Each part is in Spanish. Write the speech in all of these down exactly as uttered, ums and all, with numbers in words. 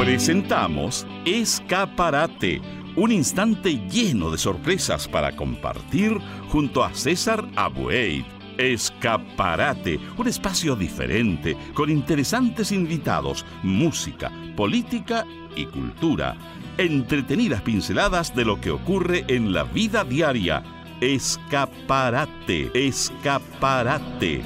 Presentamos Escaparate, un instante lleno de sorpresas para compartir junto a César Abueit. Escaparate, un espacio diferente, con interesantes invitados, música, política y cultura. Entretenidas pinceladas de lo que ocurre en la vida diaria. Escaparate, escaparate.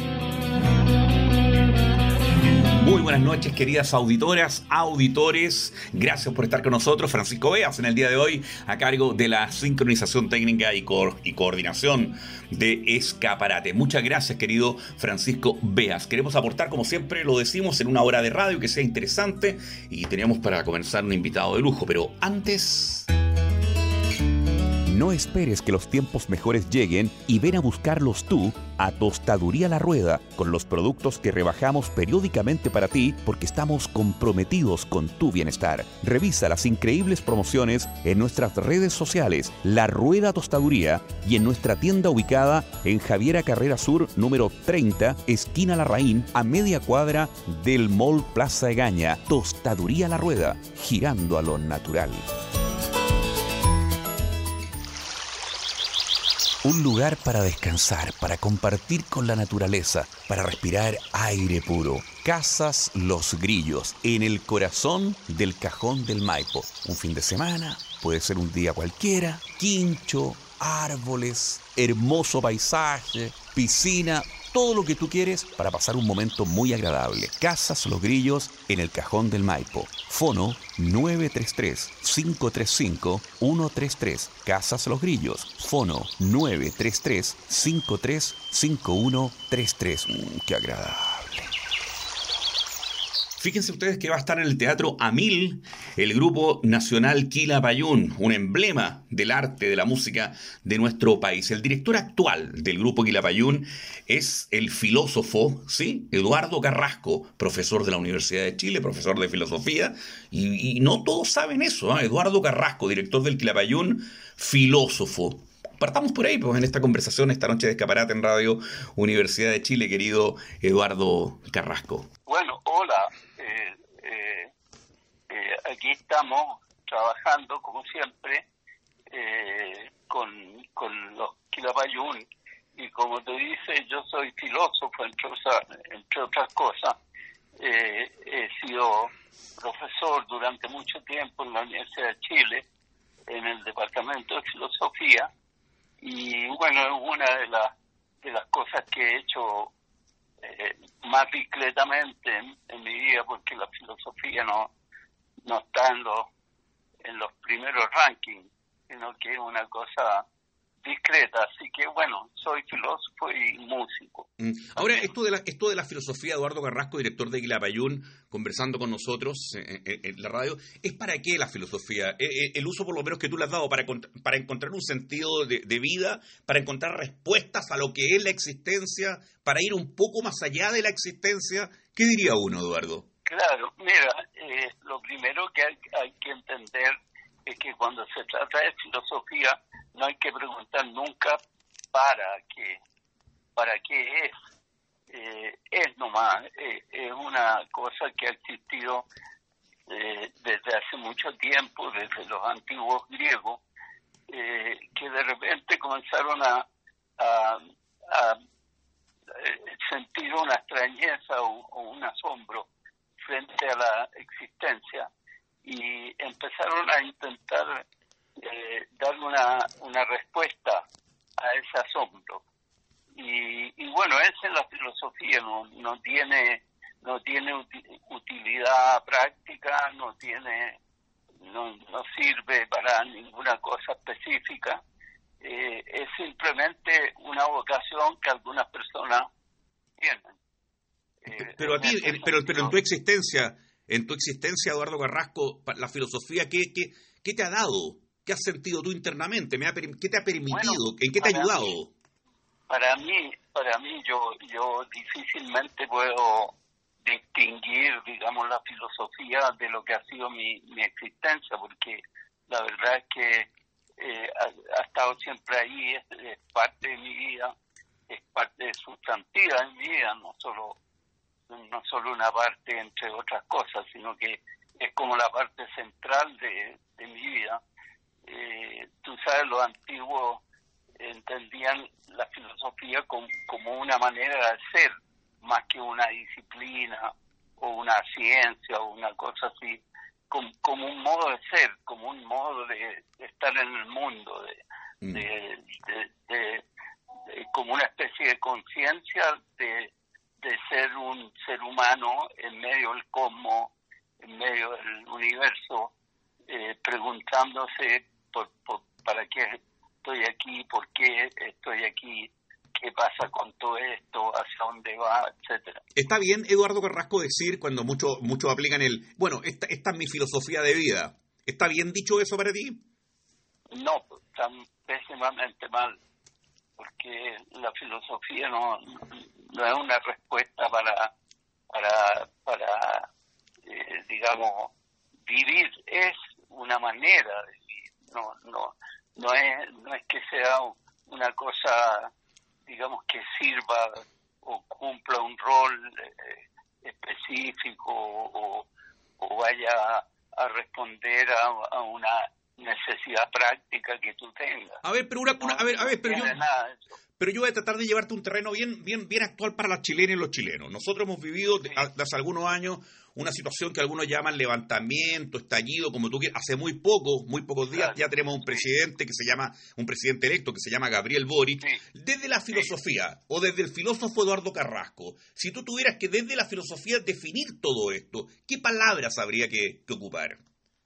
Muy buenas noches, queridas auditoras, auditores. Gracias por estar con nosotros. Francisco Beas en el día de hoy, a cargo de la sincronización técnica y, co- y coordinación de Escaparate. Muchas gracias, querido Francisco Beas. Queremos aportar, como siempre lo decimos, en una hora de radio que sea interesante, y teníamos para comenzar un invitado de lujo. Pero antes... No esperes que los tiempos mejores lleguen y ven a buscarlos tú a Tostaduría La Rueda, con los productos que rebajamos periódicamente para ti porque estamos comprometidos con tu bienestar. Revisa las increíbles promociones en nuestras redes sociales, La Rueda Tostaduría, y en nuestra tienda ubicada en Javiera Carrera Sur, número treinta, esquina Larraín, a media cuadra del Mall Plaza Egaña. Tostaduría La Rueda, girando a lo natural. Un lugar para descansar, para compartir con la naturaleza, para respirar aire puro. Casas Los Grillos, en el corazón del Cajón del Maipo. Un fin de semana, puede ser un día cualquiera, quincho, árboles, hermoso paisaje, piscina, todo lo que tú quieres para pasar un momento muy agradable. Casas Los Grillos, en el Cajón del Maipo. Fono nueve tres tres, cinco tres cinco, uno tres tres. Casas Los Grillos. Fono nueve tres tres, cinco tres cinco, uno tres tres. Mm, ¡Qué agradable! Fíjense ustedes que va a estar en el Teatro Amil el Grupo Nacional Quilapayún, un emblema del arte, de la música de nuestro país. El director actual del Grupo Quilapayún es el filósofo, ¿sí? Eduardo Carrasco, profesor de la Universidad de Chile, profesor de filosofía, y, y no todos saben eso, ¿eh? Eduardo Carrasco, director del Quilapayún, filósofo. Partamos por ahí, pues, en esta conversación, esta noche de Escaparate en Radio Universidad de Chile, querido Eduardo Carrasco. Bueno, hola. Eh, eh, eh, aquí estamos trabajando, como siempre, eh, con, con los Quilapayún, y como te dice, yo soy filósofo, entre, entre otras cosas. Eh, he sido profesor durante mucho tiempo en la Universidad de Chile, en el Departamento de Filosofía, y bueno, es una de las, de las cosas que he hecho eh, más discretamente en, en mi vida, porque la filosofía no, no está en los, en los primeros rankings, sino que es una cosa discreta. Así que bueno, soy filósofo y músico. Mm. Ahora, esto de la esto de la filosofía, Eduardo Carrasco, director de Quilapayún, conversando con nosotros en, en, en la radio, ¿es para qué la filosofía? El uso, por lo menos, que tú le has dado para, para encontrar un sentido de, de vida, para encontrar respuestas a lo que es la existencia, para ir un poco más allá de la existencia. ¿Qué diría uno, Eduardo? Claro, mira, eh, lo primero que hay, hay que entender es que cuando se trata de filosofía no hay que preguntar nunca para qué, para qué es. Eh, es nomás, eh, es una cosa que ha existido eh, desde hace mucho tiempo, desde los antiguos griegos, eh, que de repente comenzaron a, a, a sentir una extrañeza o, o un asombro frente a la existencia, y empezaron a intentar eh, dar una, una respuesta a ese asombro. Y, y bueno, esa es la filosofía, no, no tiene no tiene utilidad práctica, no tiene no, no sirve para ninguna cosa específica. Eh, es simplemente una vocación que algunas personas tienen. Eh, pero a ti, en, pero, pero en tu existencia, en tu existencia, Eduardo Carrasco, la filosofía, ¿qué, qué, qué te ha dado? ¿Qué has sentido tú internamente? ¿Me ha, ¿Qué te ha permitido? Bueno, ¿en qué te ha ayudado? Mí, para mí, para mí, yo, yo difícilmente puedo distinguir, digamos, la filosofía de lo que ha sido mi, mi existencia, porque la verdad es que eh, ha, ha estado siempre ahí, es, es parte de mi vida, es parte sustantiva en mi vida, no solo no solo una parte entre otras cosas, sino que es como la parte central de, de mi vida. Eh, tú sabes, los antiguos entendían la filosofía como, como una manera de ser, más que una disciplina o una ciencia o una cosa así, como, como un modo de ser, como un modo de, de estar en el mundo, de, mm. de, de, de, de, como una especie de conciencia de, de ser un ser humano en medio del cosmos, en medio del universo, eh, preguntándose por, por, para qué estoy aquí, por qué estoy aquí, qué pasa con todo esto, hacia dónde va, etcétera. Está bien, Eduardo Carrasco, decir cuando muchos muchos aplican el, bueno, esta, esta es mi filosofía de vida. ¿Está bien dicho eso para ti? No, está pésimamente mal, porque la filosofía no, no es una respuesta para, para, para eh, digamos, vivir, es una manera de vivir, no, no, no es, no es que sea una cosa, digamos, que sirva o cumpla un rol eh, específico o, o vaya a responder a, a una necesidad práctica que tú tengas. A ver, pero una, una no, a ver, a ver, pero no yo, nada de eso. pero yo voy a tratar de llevarte un terreno bien, bien, bien actual para las chilenas y los chilenos. Nosotros hemos vivido sí. hace algunos años una situación que algunos llaman levantamiento, estallido, como tú quieras. Hace muy poco, muy pocos días, claro. ya tenemos un presidente que se llama, un presidente electo que se llama Gabriel Boric. Sí. Desde la filosofía, sí. o desde el filósofo Eduardo Carrasco, si tú tuvieras que desde la filosofía definir todo esto, ¿qué palabras habría que, que ocupar?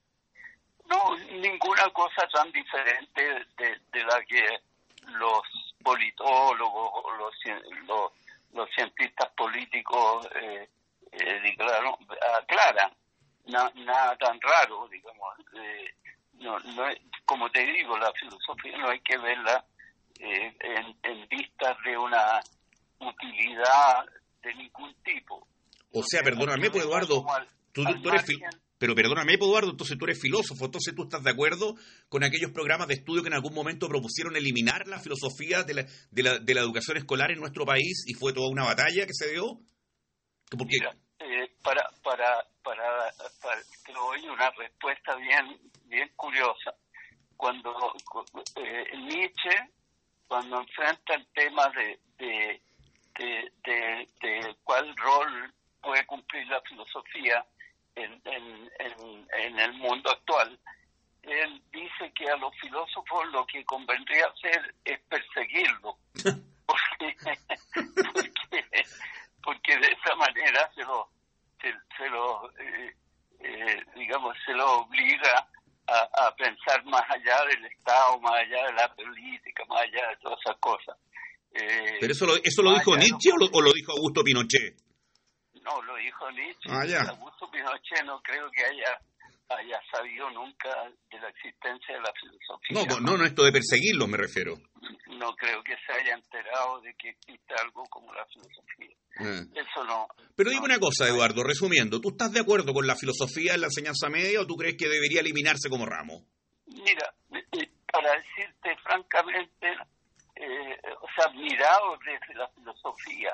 No, ninguna cosa tan diferente de, de la que los politólogos o los, los, los cientistas políticos eh, eh, declaran, aclaran. Na, nada tan raro, digamos. Eh, no, no es, como te digo, la filosofía no hay que verla eh, en, en vistas de una utilidad de ningún tipo. O sea, perdóname, pues, Eduardo, al, tú, tú eres... Margen, Pero perdóname, Eduardo, entonces tú eres filósofo, entonces tú estás de acuerdo con aquellos programas de estudio que en algún momento propusieron eliminar la filosofía de la, de la, de la educación escolar en nuestro país y fue toda una batalla que se dio. Porque... Mira, eh, para, para, para, para te doy una respuesta bien, bien curiosa. Cuando eh, Nietzsche, cuando enfrenta el tema de, de, de, de, de cuál rol puede cumplir la filosofía En, en, en, en el mundo actual, él dice que a los filósofos lo que convendría hacer es perseguirlo, porque, porque, porque de esa manera se lo, se, se lo eh, eh, digamos, se lo obliga a, a pensar más allá del Estado, más allá de la política, más allá de todas esas cosas. Eh, ¿Pero eso lo, eso lo dijo Nietzsche o lo, o lo dijo Augusto Pinochet? No, lo dijo Nietzsche. Ah, ya. Augusto Pinochet no creo que haya haya sabido nunca de la existencia de la filosofía. No, no, no, esto de perseguirlo me refiero. No creo que se haya enterado de que existe algo como la filosofía. Ah. Eso no. Pero dime no, una cosa, Eduardo, resumiendo, ¿tú estás de acuerdo con la filosofía en la enseñanza media o tú crees que debería eliminarse como ramo? Mira, para decirte francamente, eh, o sea, mirado desde la filosofía,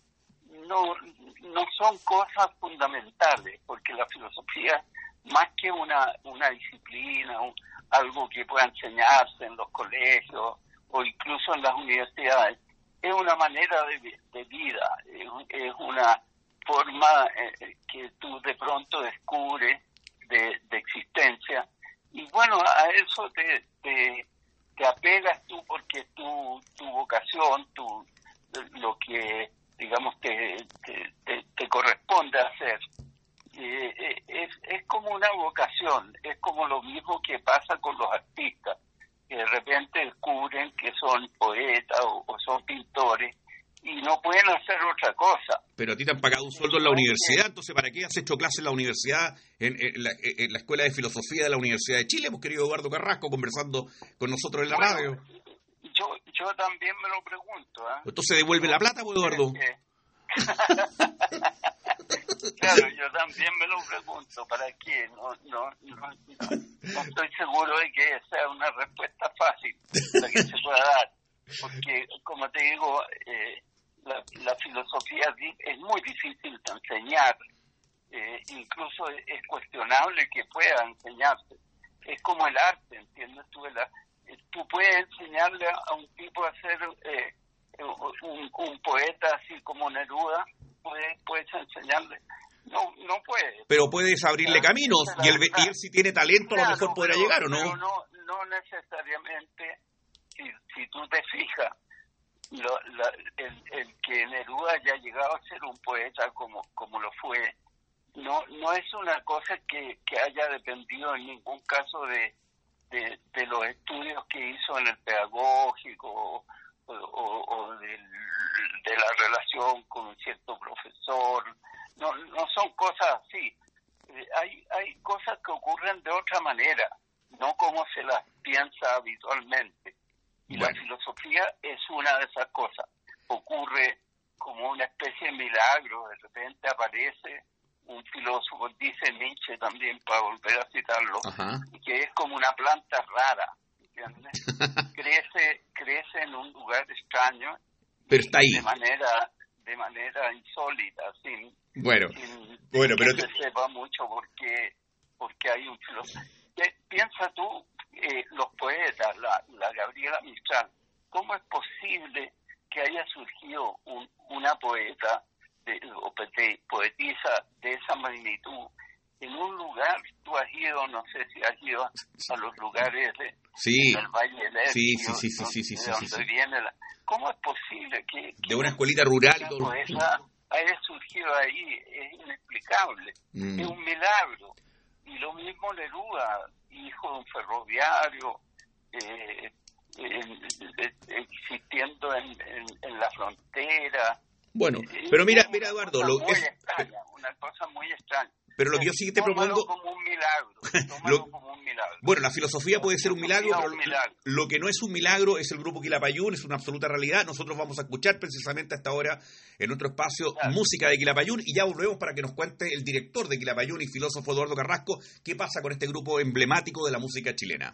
no, no son cosas fundamentales, porque la filosofía, más que una, una disciplina, un, algo que pueda enseñarse en los colegios o incluso en las universidades, es una manera de, de vida, es, es una forma eh, que tú de pronto descubres de, de existencia. Y bueno, a eso te, te, te apegas tú porque tu, tu vocación, tu, lo que digamos te, te, te, te corresponde hacer. Eh, es, es como una vocación, es como lo mismo que pasa con los artistas, que de repente descubren que son poetas o, o son pintores y no pueden hacer otra cosa. Pero a ti te han pagado un sueldo en la universidad, entonces ¿para qué has hecho clases en la universidad, en, en, la, en la Escuela de Filosofía de la Universidad de Chile? Hemos querido Eduardo Carrasco conversando con nosotros en la bueno, radio. Yo, yo también me lo pregunto. ¿eh? Entonces devuelve la plata, pues, Eduardo. Claro, yo también me lo pregunto, ¿para qué? No, no, no, no, no estoy seguro de que sea una respuesta fácil la que se pueda dar, porque como te digo, eh, la, la filosofía es muy difícil de enseñar, eh, incluso es cuestionable que pueda enseñarse. Es como el arte, ¿entiendes tú? El, tú puedes enseñarle a un tipo a ser eh, un, un poeta así como Neruda, puedes, puedes enseñarle. No, no puede. Pero puedes abrirle caminos, y él, y él si tiene talento, claro, a lo mejor podrá pero, llegar, ¿o no? Pero no, no necesariamente, si, si tú te fijas, lo, la, el, el que Neruda haya llegado a ser un poeta como, como lo fue, no no es una cosa que, que haya dependido en ningún caso de, de, de los estudios que hizo en el pedagógico o, o, o del, de la relación con un cierto profesor. No, no son cosas así. Eh, hay, hay cosas que ocurren de otra manera, no como se las piensa habitualmente. Y bueno, la filosofía es una de esas cosas. Ocurre como una especie de milagro, de repente aparece un filósofo, dice Nietzsche también, para volver a citarlo, ajá, que es como una planta rara, ¿entiendes? crece, crece en un lugar extraño, pero está ahí. De manera, de manera insólita, sin, bueno, sin bueno, que pero se te... sepa mucho porque, porque hay un filósofo. Piensa tú, eh, los poetas, la, la Gabriela Mistral, ¿cómo es posible que haya surgido un, una poeta de, o de, poetisa de esa magnitud en un lugar? Tú has ido, no sé si has ido a, a los lugares de, sí, del Valle del Este, sí, sí, sí, sí, sí, sí, de sí, donde sí, sí. viene la... ¿Cómo es posible que, que de una escuelita rural y una todo poeta haya surgido ahí? Es inexplicable, mm. es un milagro. Y lo mismo Neruda, hijo de un ferroviario, eh, eh, eh, existiendo en, en, en la frontera. Bueno, pero mira, mira Eduardo, lo muy es extraña, una cosa muy extraña. Pero lo que yo sí te propongo... como un milagro, tómalo lo... como un milagro. Bueno, la filosofía puede ser un milagro, pero un milagro. Lo que no es un milagro es el grupo Quilapayún, es una absoluta realidad. Nosotros vamos a escuchar precisamente a esta hora en nuestro espacio claro. música de Quilapayún, y ya volvemos para que nos cuente el director de Quilapayún y filósofo Eduardo Carrasco qué pasa con este grupo emblemático de la música chilena.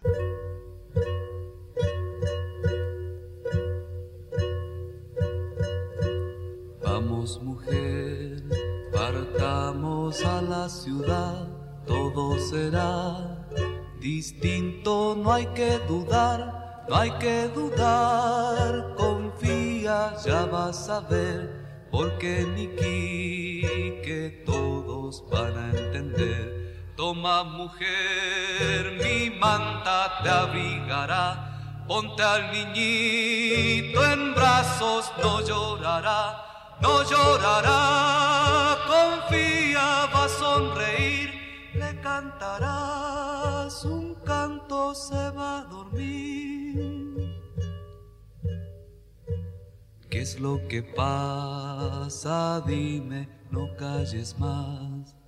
Vamos, mujer, partamos a la ciudad, todo será distinto, no hay que dudar, no hay que dudar, confía, ya vas a ver, porque Niki, que todos van a entender. Toma, mujer, mi manta te abrigará, ponte al niñito en brazos, no llorará. No llorará, confía, va a sonreír, le cantarás un canto, se va a dormir. ¿Qué es lo que pasa? Dime, no calles más.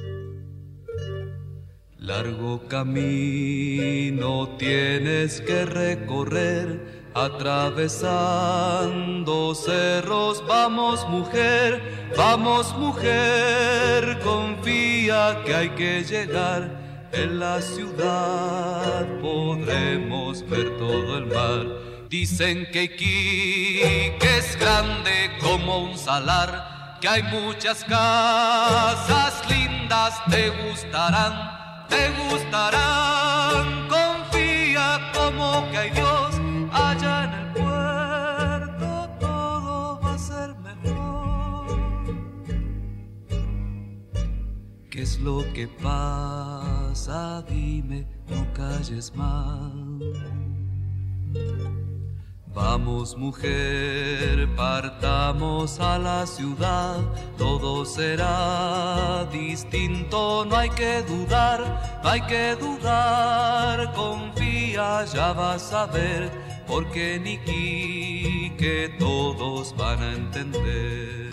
Largo camino tienes que recorrer, atravesando cerros. Vamos, mujer, vamos, mujer, confía que hay que llegar. En la ciudad podremos ver todo el mar. Dicen que Iquique es grande como un salar, que hay muchas casas lindas, te gustarán. Te gustarán, confía como que hay Dios allá en el puerto, todo va a ser mejor. ¿Qué es lo que pasa? Dime, no calles más. Vamos, mujer, partamos a la ciudad, todo será distinto, no hay que dudar, no hay que dudar, confía, ya vas a ver, porque Niki, que todos van a entender.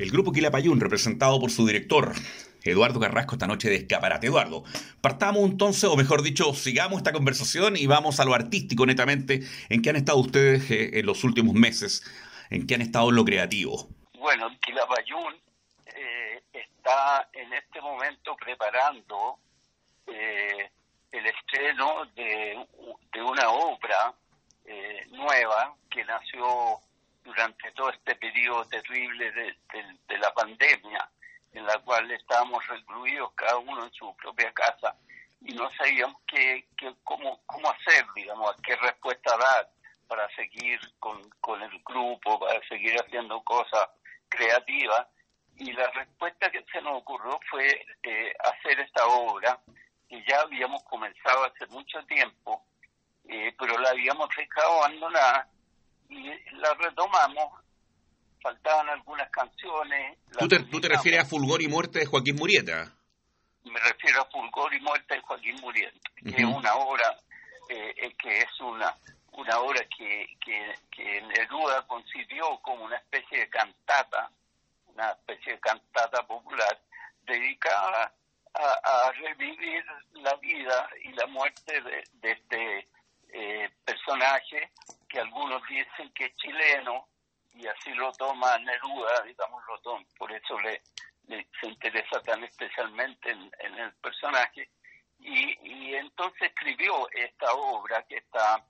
el grupo Quilapayún, representado por su director, Eduardo Carrasco, esta noche de Escaparate. Eduardo, partamos entonces, o mejor dicho, sigamos esta conversación y vamos a lo artístico netamente. ¿En qué han estado ustedes eh, en los últimos meses? ¿En qué han estado en lo creativo? Bueno, Quilapayún eh, está en este momento preparando eh, el estreno de, de una obra eh, nueva que nació durante todo este periodo terrible de, de, de la pandemia, en la cual estábamos recluidos cada uno en su propia casa y no sabíamos qué, qué, cómo, cómo hacer, digamos, qué respuesta dar para seguir con, con el grupo, para seguir haciendo cosas creativas. Y la respuesta que se nos ocurrió fue eh, hacer esta obra que ya habíamos comenzado hace mucho tiempo, eh, pero la habíamos dejado abandonada y la retomamos. Faltaban algunas canciones. ¿Tú te, ¿Tú te refieres a Fulgor y Muerte de Joaquín Murieta? Me refiero a Fulgor y Muerte de Joaquín Murieta, que uh-huh. es una obra eh, que es una una obra que, que, que Neruda concibió como una especie de cantata, una especie de cantata popular, dedicada a, a revivir la vida y la muerte de, de este eh, personaje, que algunos dicen que es chileno, y así lo toma Neruda, digamos, lo toma, por eso le, le se interesa tan especialmente en, en el personaje, y, y entonces escribió esta obra que está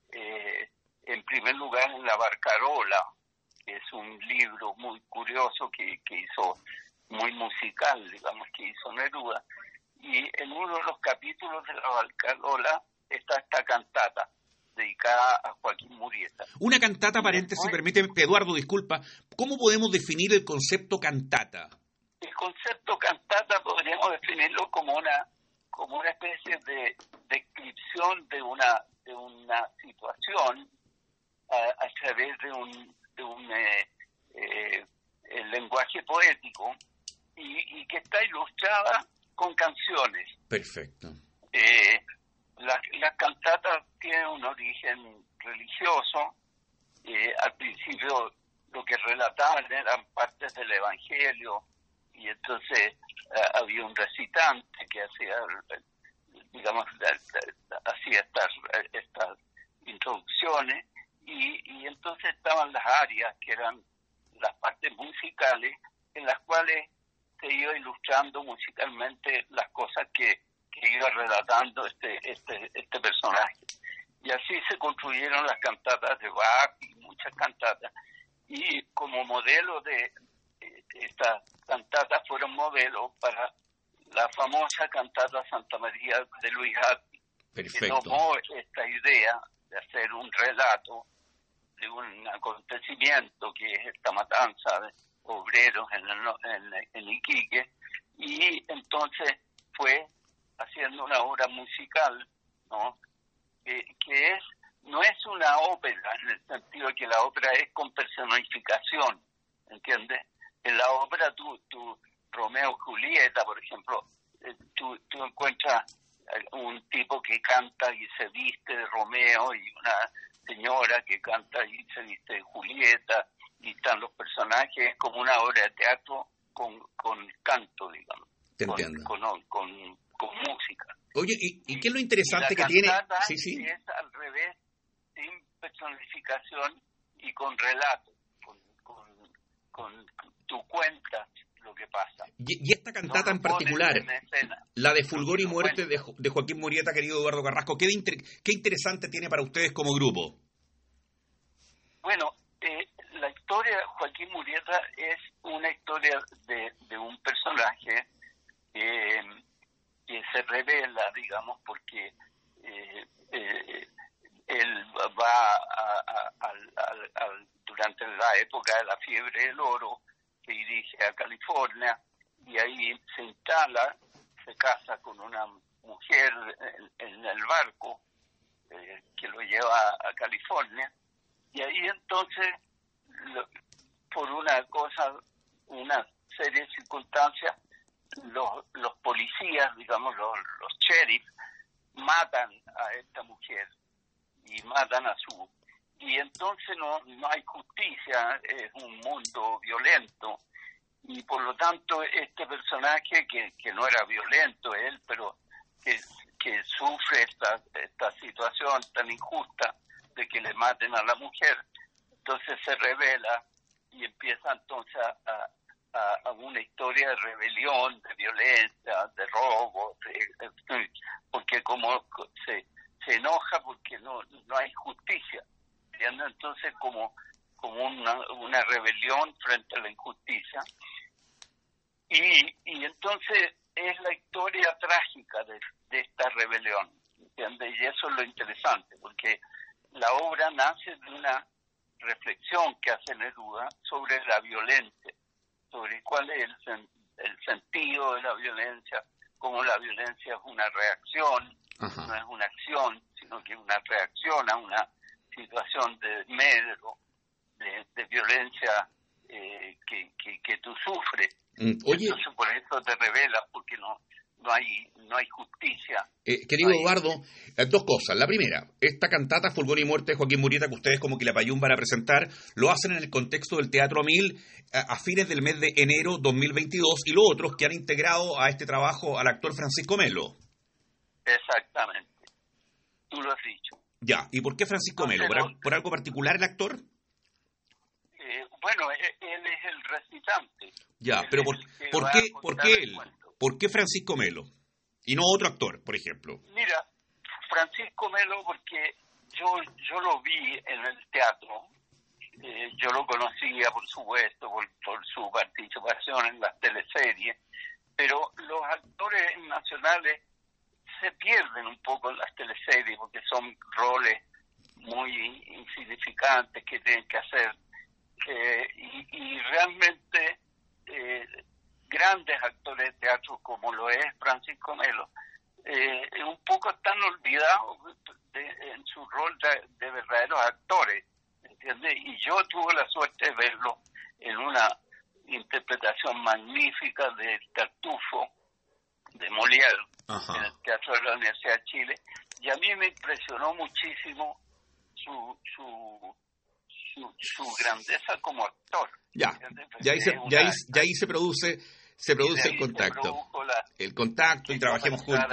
eh, en primer lugar en La Barcarola, que es un libro muy curioso que, que hizo, muy musical, digamos, que hizo Neruda, y en uno de los capítulos de La Barcarola está esta cantata dedicada a Joaquín Murieta. Una cantata, paréntesis, permíteme, Eduardo, disculpa, ¿cómo podemos definir el concepto cantata? El concepto cantata podríamos definirlo como una como una especie de descripción de una de una situación a, a través de un de un eh, eh, el lenguaje poético y, y que está ilustrada con canciones. Perfecto. Eh, Las, las cantatas tienen un origen religioso. Eh, al principio lo que relataban eran partes del Evangelio y entonces eh, había un recitante que hacía, digamos, hacía estas, estas introducciones y, y entonces estaban las arias, que eran las partes musicales en las cuales se iba ilustrando musicalmente las cosas que que iba relatando este este este personaje. Y así se construyeron las cantatas de Bach y muchas cantatas. Y como modelo de eh, estas cantatas fueron modelos para la famosa cantata Santa María de Luis Hapi, que tomó esta idea de hacer un relato de un acontecimiento que es esta matanza de obreros en, el, en, en Iquique, y entonces fue haciendo una obra musical, ¿no? Eh, que es no es una ópera en el sentido de que la ópera es con personificación, ¿entiendes? En la ópera tú, tú Romeo y Julieta, por ejemplo, eh, tú, tú encuentras un tipo que canta y se viste de Romeo y una señora que canta y se viste de Julieta, y están los personajes como una obra de teatro con, con canto, digamos. Te entiendo. Con, con, con, con música. Oye, ¿y, y qué es lo interesante y que tiene? Sí, sí. Es al revés, sin personificación y con relato, con, con, con tú cuentas lo que pasa. Y, y esta cantata no en particular, en la de Fulgor y Muerte de, de Joaquín Murieta, querido Eduardo Carrasco, ¿qué, inter, ¿qué interesante tiene para ustedes como grupo? Bueno, eh, la historia de Joaquín Murieta es una historia de, de un personaje eh, que se revela, digamos, porque eh, eh, él va a, a, a, a, a, durante la época de la fiebre del oro, se dirige a California y ahí se instala, se casa con una mujer en, en el barco eh, que lo lleva a California, y ahí entonces, lo, por una cosa, una serie de circunstancias, los, los policías, digamos, los, los sheriffs, matan a esta mujer y matan a su... Y entonces no, no hay justicia, es un mundo violento, y por lo tanto este personaje que, que no era violento él, pero que, que sufre esta, esta situación tan injusta de que le maten a la mujer, entonces se revela y empieza entonces a, a, a una historia de rebelión, de violencia, de robo, de, de, porque como se, se enoja porque no, no hay justicia, ¿entiendes? Entonces como, como una, una rebelión frente a la injusticia. Y, y entonces es la historia trágica de, de esta rebelión, ¿entiendes? Y eso es lo interesante, porque la obra nace de una reflexión que hace Neruda sobre la violencia, sobre cuál es el, sen, el sentido de la violencia, cómo la violencia es una reacción, Ajá. no es una acción, sino que es una reacción a una situación de medro, de, de violencia eh, que, que, que tú sufres. Mm, oye, entonces por eso te revelas, porque no no hay no hay justicia. Eh, querido no hay... Eduardo, eh, dos cosas. La primera, esta cantata Fulgor y Muerte de Joaquín Murieta que ustedes como Quilapayún van a presentar, lo hacen en el contexto del Teatro Amil a, a fines del mes de enero dos mil veintidós, y lo otro es que han integrado a este trabajo al actor Francisco Melo. Exactamente, tú lo has dicho. Ya, ¿y por qué Francisco Melo? ¿Por, no, ¿Por algo particular el actor? Eh, bueno, él, él es el recitante. Ya, él pero ¿por, ¿por qué, por qué él? ¿Por qué Francisco Melo? Y no otro actor, por ejemplo. Mira, Francisco Melo, porque yo yo lo vi en el teatro, eh, yo lo conocía, por supuesto, por, por su participación en las teleseries, pero los actores nacionales se pierden un poco en las teleseries porque son roles muy insignificantes que tienen que hacer, eh, y, y realmente... Eh, grandes actores de teatro como lo es Francisco Melo, eh, un poco están olvidados de, en su rol de, de verdaderos actores, ¿entiendes? Y yo tuve la suerte de verlo en una interpretación magnífica de Tartufo, de Molière, Ajá. en el Teatro de la Universidad de Chile, y a mí me impresionó muchísimo su su su, su grandeza como actor. Ya, ya ahí, se, ya, ahí, ya ahí se produce... Se produce el contacto. La, el contacto y trabajemos juntos.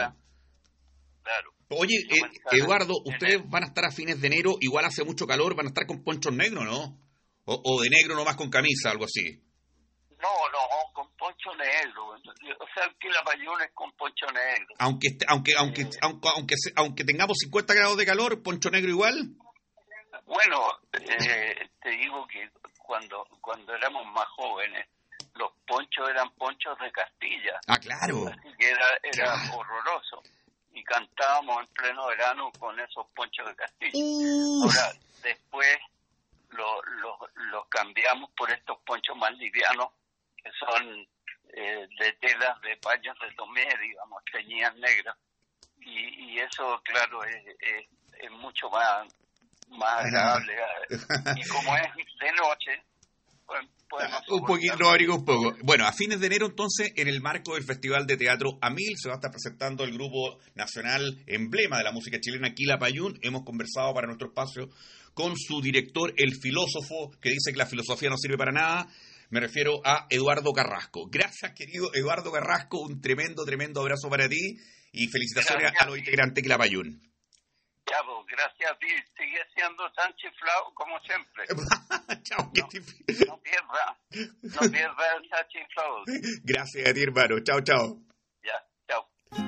Claro. Oye, eh, Eduardo, ustedes van a estar a fines de enero, igual hace mucho calor, van a estar con ponchos negros, ¿no? O, o de negro nomás con camisa, algo así. No, no, con poncho negro. O sea, el Quilapayún es con poncho negro. Aunque aunque aunque eh, aunque aunque, aunque tengamos cincuenta grados de calor, poncho negro igual. Bueno, eh, te digo que cuando cuando éramos más jóvenes, los ponchos eran ponchos de Castilla. Ah, claro. Así que era, era claro. horroroso. Y cantábamos en pleno verano con esos ponchos de Castilla. Uh. Ahora, después los lo, lo cambiamos por estos ponchos más livianos, que son eh, de telas de paños de tomé, digamos, teñidas negras. Y, y eso, claro, es, es, es mucho más, más agradable. Y como es de noche... Un poquito, no abrigo un poco. Bueno, a fines de enero entonces, en el marco del Festival de Teatro Amil, se va a estar presentando el grupo nacional emblema de la música chilena, Quilapayún. Hemos conversado para nuestro espacio con su director, el filósofo, que dice que la filosofía no sirve para nada. Me refiero a Eduardo Carrasco. Gracias, querido Eduardo Carrasco, un tremendo, tremendo abrazo para ti y felicitaciones Gracias. a los integrantes de Quilapayún. Ya, pues, gracias a ti. Sigue siendo tan chiflado como siempre. Chao, no, no pierda, no pierda esa chiflado. Gracias a ti, hermano. Chao, chao. Ya, chao.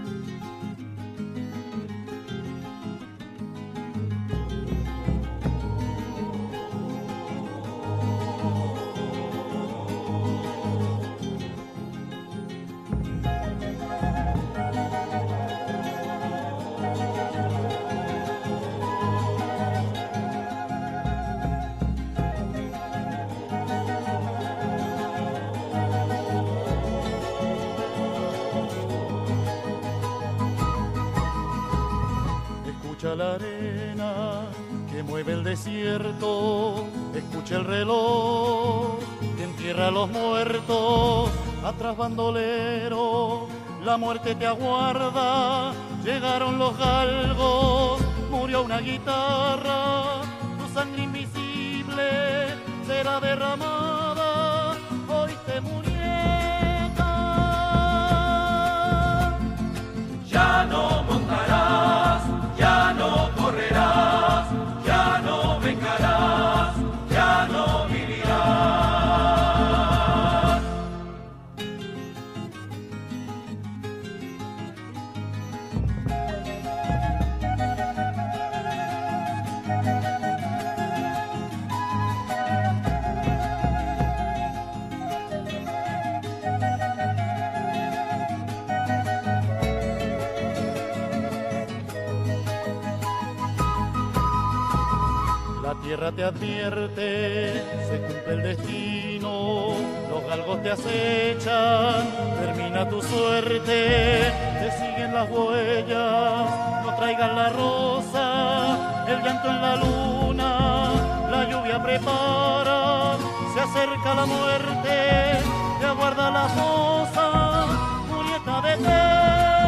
La arena que mueve el desierto, escucha el reloj que entierra a los muertos. Atrás bandolero, la muerte te aguarda. Llegaron los galgos, murió una guitarra. Tu sangre invisible será derramada. Hoy te murieron tierra te advierte, se cumple el destino, los galgos te acechan, termina tu suerte, te siguen las huellas, no traigan la rosa, el llanto en la luna, la lluvia prepara, se acerca la muerte, te aguarda la fosa, Julieta detente.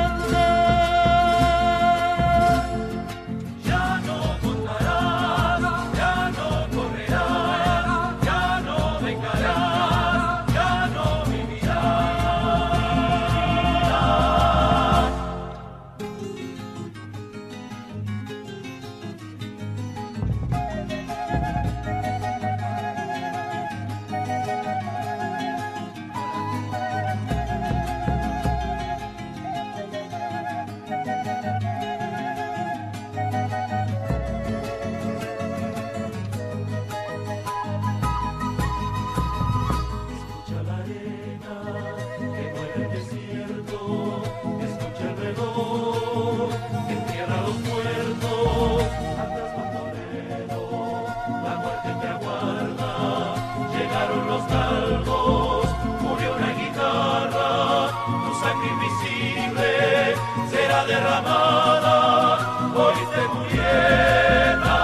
Derramada, oíste Julieta,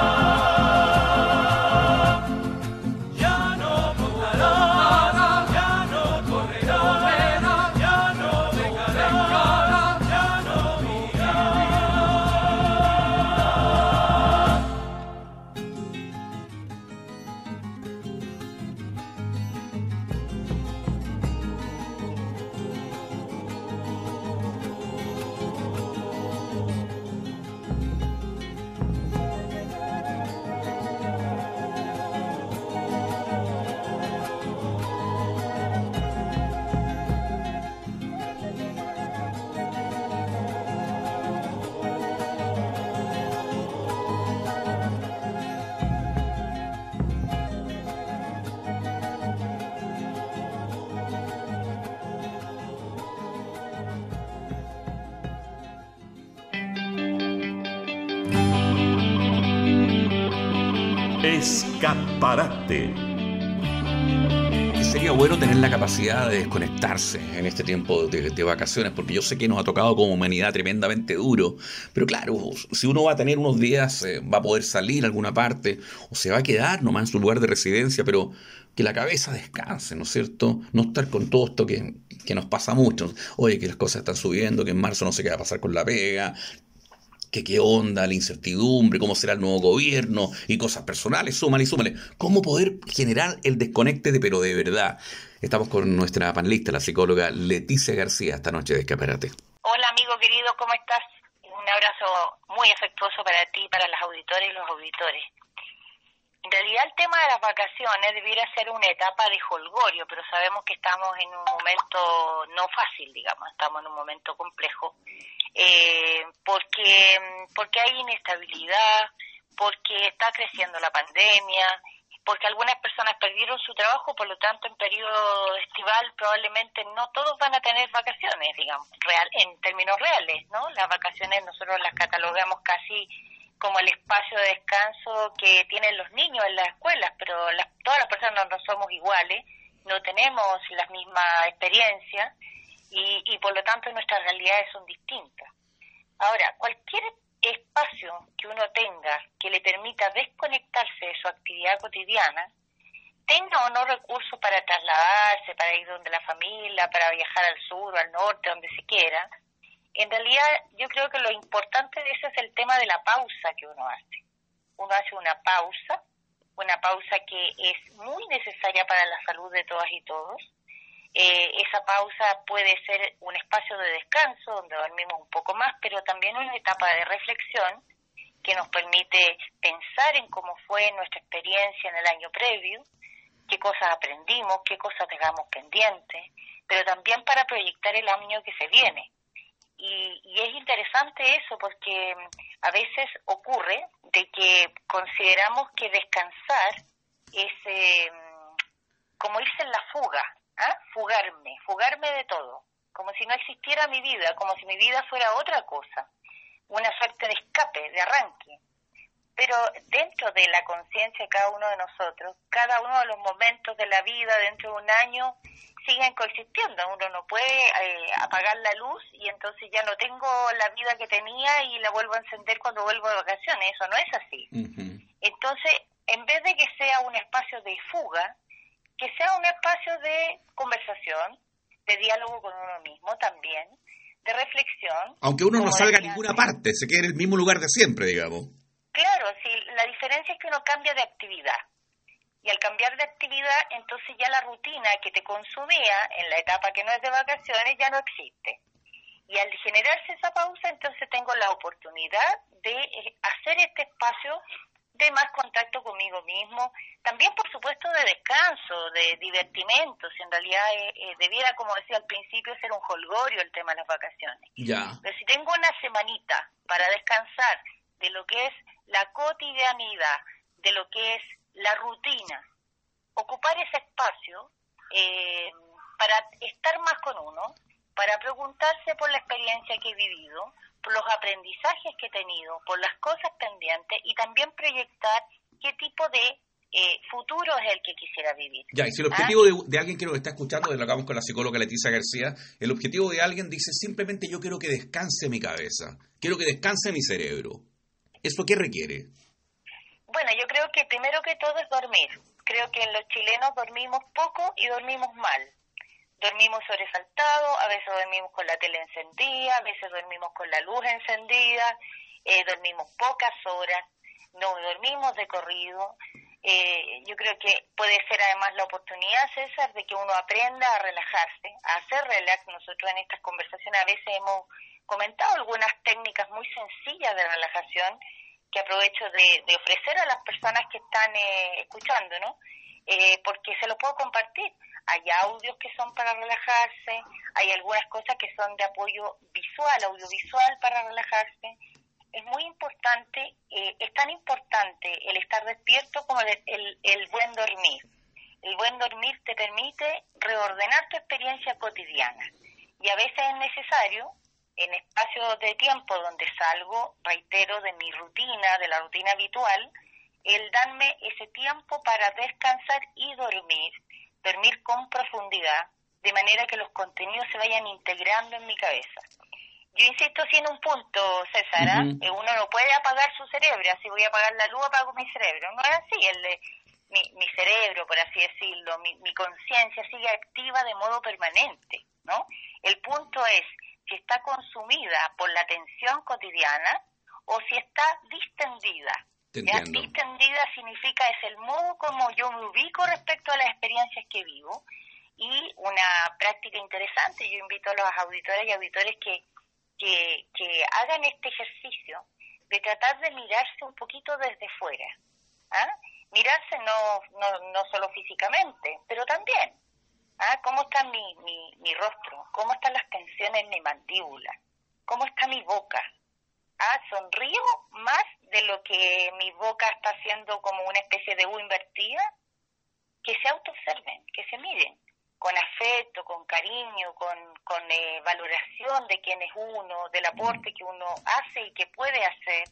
ya no montarás, ya no correrás, ya no vengarás, ya no Escaparate. Sería bueno tener la capacidad de desconectarse en este tiempo de, de vacaciones, porque yo sé que nos ha tocado como humanidad tremendamente duro, pero claro, si uno va a tener unos días, eh, va a poder salir a alguna parte, o se va a quedar nomás en su lugar de residencia, pero que la cabeza descanse, ¿no es cierto? No estar con todo esto que, que nos pasa mucho. Oye, que las cosas están subiendo, que en marzo no sé qué va a pasar con la pega, que qué onda, la incertidumbre, cómo será el nuevo gobierno y cosas personales, súmale y súmale. ¿Cómo poder generar el desconecte de pero de verdad? Estamos con nuestra panelista, la psicóloga Leticia García, esta noche de Escaparate. Hola amigo querido, ¿cómo estás? Un abrazo muy afectuoso para ti, para las auditoras y los auditores. En realidad el tema de las vacaciones debiera ser una etapa de jolgorio, pero sabemos que estamos en un momento no fácil, digamos, estamos en un momento complejo, eh, porque, porque hay inestabilidad, porque está creciendo la pandemia, porque algunas personas perdieron su trabajo, por lo tanto en periodo estival probablemente no todos van a tener vacaciones, digamos, real, en términos reales, ¿no? Las vacaciones nosotros las catalogamos casi como el espacio de descanso que tienen los niños en las escuelas, pero las, todas las personas no somos iguales, no tenemos las mismas experiencias y, y por lo tanto nuestras realidades son distintas. Ahora, cualquier espacio que uno tenga que le permita desconectarse de su actividad cotidiana, tenga o no recursos para trasladarse, para ir donde la familia, para viajar al sur o al norte, donde se quiera, en realidad yo creo que lo importante de eso es el tema de la pausa que uno hace. Uno hace una pausa, una pausa que es muy necesaria para la salud de todas y todos. Eh, esa pausa puede ser un espacio de descanso donde dormimos un poco más, pero también una etapa de reflexión que nos permite pensar en cómo fue nuestra experiencia en el año previo, qué cosas aprendimos, qué cosas dejamos pendientes, pero también para proyectar el año que se viene. Y, y es interesante eso porque a veces ocurre de que consideramos que descansar es eh, como irse en la fuga, ¿ah? fugarme, fugarme de todo, como si no existiera mi vida, como si mi vida fuera otra cosa, una suerte de escape, de arranque. pero dentro de la conciencia de cada uno de nosotros, cada uno de los momentos de la vida dentro de un año siguen coexistiendo. Uno no puede eh, apagar la luz y entonces ya no tengo la vida que tenía y la vuelvo a encender cuando vuelvo de vacaciones. Eso no es así. Uh-huh. Entonces, en vez de que sea un espacio de fuga, que sea un espacio de conversación, de diálogo con uno mismo también, de reflexión. Aunque uno no salga a ninguna parte, se quede en el mismo lugar de siempre, digamos. Claro, sí, la diferencia es que uno cambia de actividad. Y al cambiar de actividad, entonces ya la rutina que te consumía en la etapa que no es de vacaciones ya no existe. Y al generarse esa pausa, entonces tengo la oportunidad de hacer este espacio de más contacto conmigo mismo, también por supuesto de descanso, de divertimento, si en realidad eh, eh, debiera, como decía al principio, ser un jolgorio el tema de las vacaciones. Ya. Pero si tengo una semanita para descansar de lo que es la cotidianidad, de lo que es la rutina, ocupar ese espacio eh, para estar más con uno, para preguntarse por la experiencia que he vivido, por los aprendizajes que he tenido, por las cosas pendientes y también proyectar qué tipo de eh, futuro es el que quisiera vivir. Ya, y si el objetivo ¿Ah? de, de alguien que nos está escuchando, de lo que hablamos con la psicóloga Leticia García, el objetivo de alguien dice simplemente yo quiero que descanse mi cabeza, quiero que descanse mi cerebro. ¿Eso qué requiere? Bueno, yo creo que primero que todo es dormir. Creo que los chilenos dormimos poco y dormimos mal. Dormimos sobresaltados, a veces dormimos con la tele encendida, a veces dormimos con la luz encendida, eh, dormimos pocas horas, no dormimos de corrido. Eh, yo creo que puede ser además la oportunidad, César, de que uno aprenda a relajarse, a hacer relax. Nosotros en estas conversaciones a veces hemos comentado algunas técnicas muy sencillas de relajación que aprovecho de, de ofrecer a las personas que están eh, escuchando, ¿no? Eh, porque se los puedo compartir. Hay audios que son para relajarse, hay algunas cosas que son de apoyo visual, audiovisual para relajarse. Es muy importante, eh, es tan importante el estar despierto como el, el, el buen dormir. El buen dormir te permite reordenar tu experiencia cotidiana y a veces es necesario, en espacios de tiempo donde salgo, reitero, de mi rutina, de la rutina habitual, el darme ese tiempo para descansar y dormir, dormir con profundidad, de manera que los contenidos se vayan integrando en mi cabeza. Yo insisto sí en un punto, César, uh-huh. eh, uno no puede apagar su cerebro, así voy a apagar la luz, apago mi cerebro. No es así, el, mi, mi cerebro, por así decirlo, mi, mi conciencia sigue activa de modo permanente, ¿no? El punto es si está consumida por la tensión cotidiana o si está distendida. Ya, distendida significa es el modo como yo me ubico respecto a las experiencias que vivo. Y una práctica interesante, yo invito a los auditores y auditores que, que, que hagan este ejercicio de tratar de mirarse un poquito desde fuera. ¿Ah? Mirarse no, no, no solo físicamente, pero también ¿ah? ¿Cómo está mi, mi, mi rostro? ¿Cómo están las tensiones en mi mandíbula? ¿Cómo está mi boca? ¿Ah? ¿Sonrío más de lo que mi boca está haciendo como una especie de U invertida? Que se autoobserven, que se miren, con afecto, con cariño, con, con eh, valoración de quién es uno, del aporte que uno hace y que puede hacer.